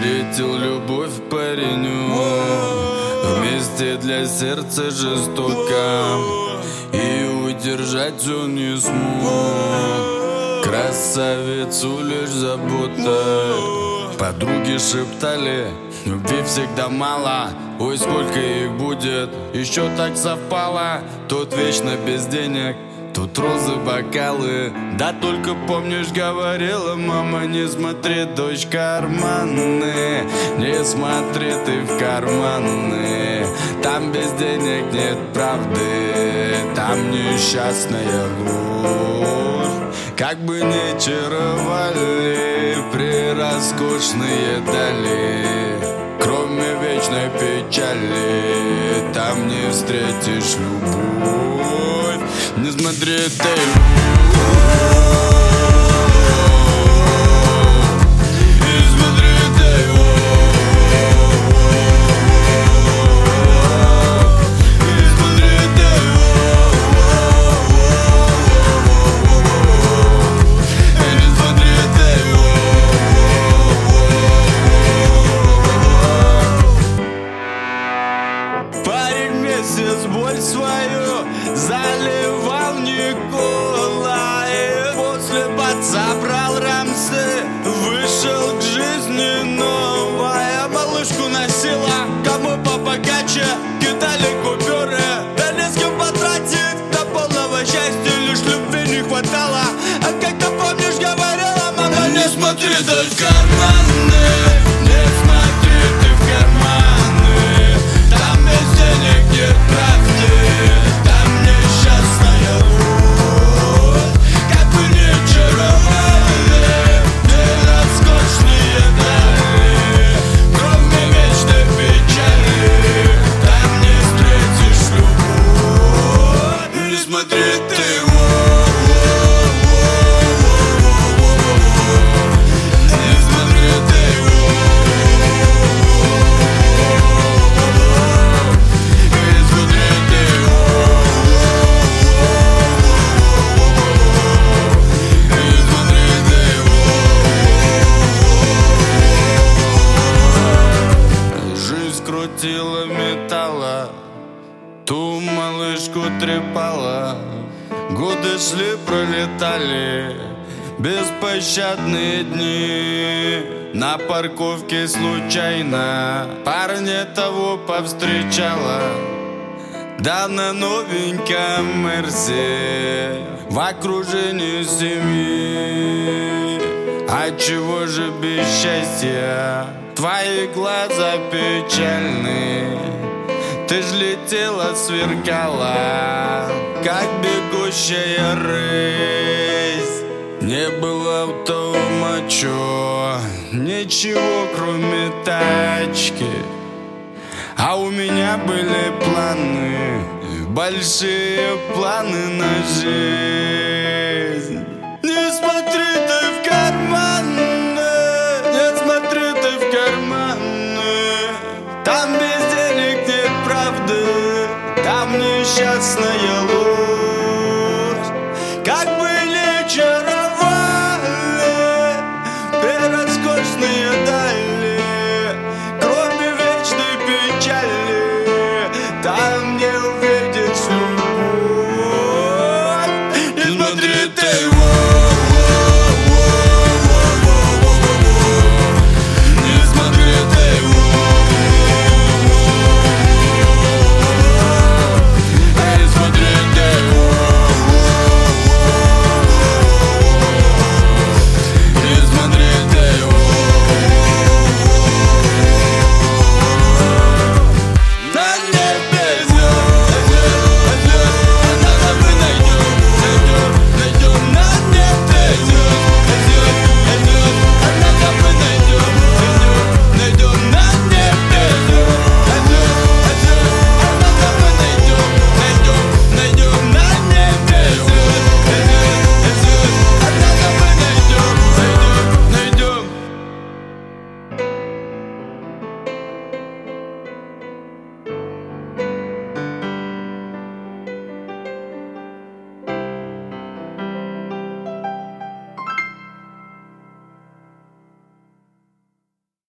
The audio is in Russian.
Встретил любовь пареню, вместе для сердца жестоко, и удержать он не смог. Красавицу лишь забота. Подруги шептали, любви всегда мало. Ой, сколько их будет, еще так совпало. Тот вечно без денег, тут розы, бокалы. Да только помнишь, говорила мама: не смотри, дочь, карманы. Не смотри ты в карманы. Там без денег нет правды, там несчастная ложь. Как бы ни чаровали прероскошные дали, кроме вечной печали там не встретишь любовь. Не смотри ты. Парень месяц боль свою заливал Николай. После баца брал рамсы, вышел к жизни новая. Малышку носила, кому побогаче, кидали купюры. Да не с кем потратить, до полного счастья лишь любви не хватало. А как ты помнишь, говорила мама: не смотри ты в карманы, не смотри ты в карманы. Там без денег нет правды, там несчастная ложь. Как бы ни чаровали роскошные дали, кроме вечной печали там не встретишь любовь. Не смотри ты. Крутила металла, ту малышку трепала. Годы шли, пролетали беспощадные дни. На парковке случайно парня того повстречала. Да на новеньком Мерсе в окружении семьи. А чего же без счастья? Твои глаза печальны. Ты ж летела, сверкала, как бегущая рысь. Не было у того мачо ничего, кроме тачки. А у меня были планы, большие планы на жизнь. Не смотри ты в карманы, не смотри ты в карманы. Там без денег нет правды, там несчастная ложь. Как